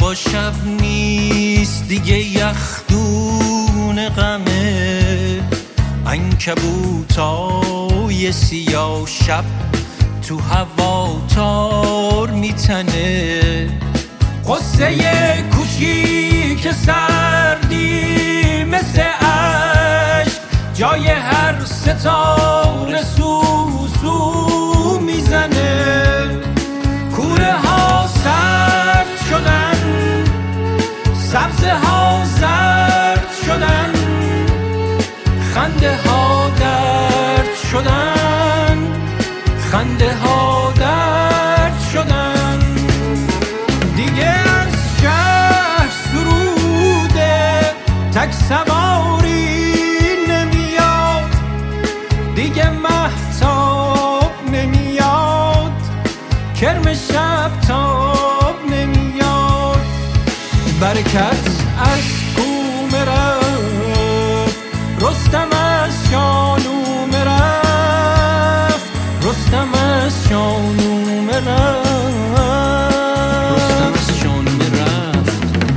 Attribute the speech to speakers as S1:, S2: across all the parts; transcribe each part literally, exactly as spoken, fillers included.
S1: شبا شب نیست دیگه یخدون غمه، عنکبوتای سیاه شب تو هوا تار میتنه. قصه کوچیک سردی مثل عشق جای هر ستاره سوسو میزنه. کوره ها سرد شدن، سبزه ها زرد شدن، خنده ها درد شدن، خنده ها درد شدن. دیگه از شهر سروده تک سواری نمیاد، دیگه مهتاب نمیاد، کرم شب تاب نمیاد. برکت از کوم رفت، رستم از شانوم رفت، رستم از شانوم رفت، رستم از شانوم رفت.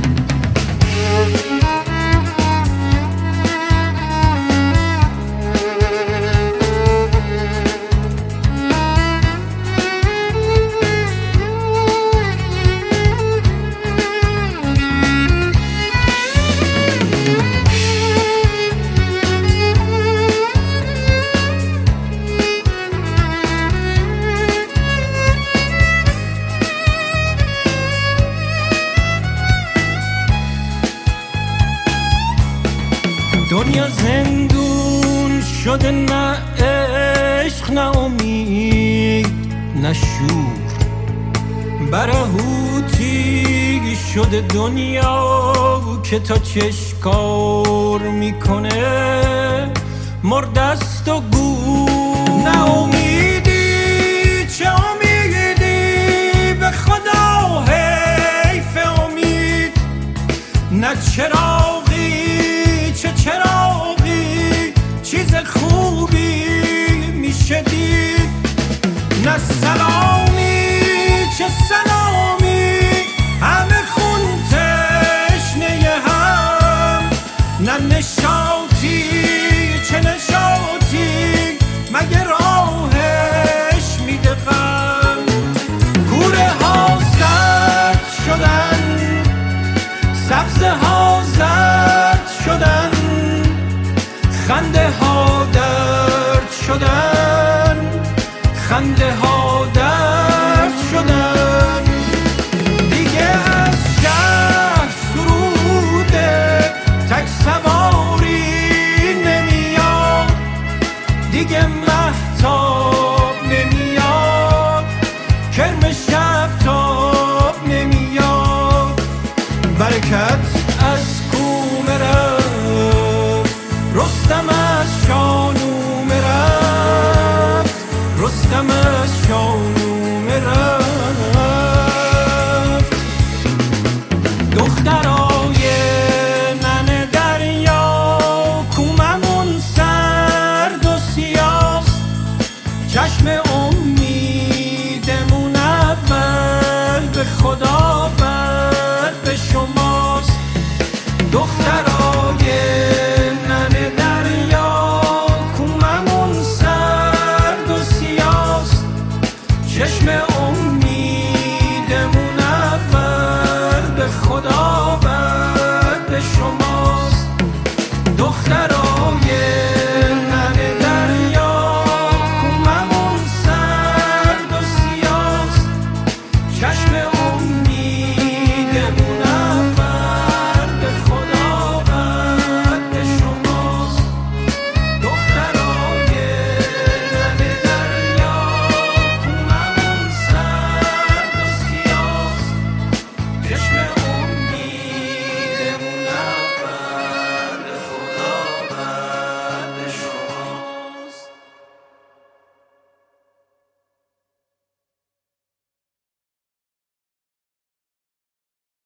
S1: دنیا زندون شده، نه عشق نه امید نه شور، برهوتی شده دنیا که تا چشکار میکنه. مردست و گور نه امیدی، چه امیدی به خدا حیف امید. نه چراغی چه چراغی چیز خوبی میشه دید. نه سلامی چه سلامی همه خون تشنه هم. نه نشاطی چه نشاطی مگه راهش میده غم. کوره ها سرد شدن، سبزه ها زرد شدن، خنده ها درد شدن، خنده ها درد شدن. دیگه از شهر سروده تک سواری نمیاد، دیگه مهتاب نمیاد، کرم شب